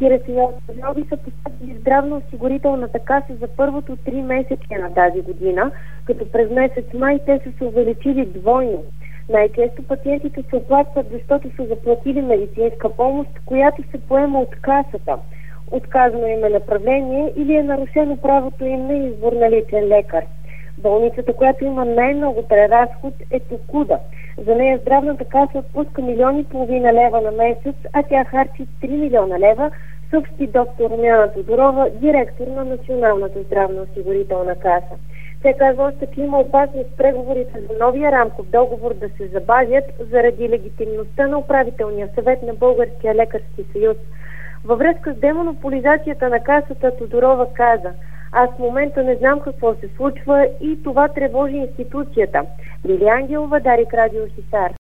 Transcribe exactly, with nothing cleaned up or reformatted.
цитира Симеон Нови, са поставили здравноосигурителната каса за първото три месеца на тази година, като през месец май те са се увеличили двойно. Най-често пациентите се оплакват, защото са заплатили медицинска помощ, която се поема от касата. Отказано им е направление или е нарушено правото им на избор на личен лекар. Болницата, която има най-много преразход, е Токуда. За нея здравната каса отпуска милиони и половина лева на месец, а тя харчи три милиона лева, съобщи доктор Румяна Тодорова, директор на Националната здравноосигурителна каса. Тя казва още, че има опасност преговорите за новия рамков договор да се забавят заради легитимността на управителния съвет на Българския лекарски съюз. Във връзка с демонополизацията на касата, Тодорова каза: аз в момента не знам какво се случва и това тревожи институцията. Лили Ангелова, Дарик, Радио Хисар.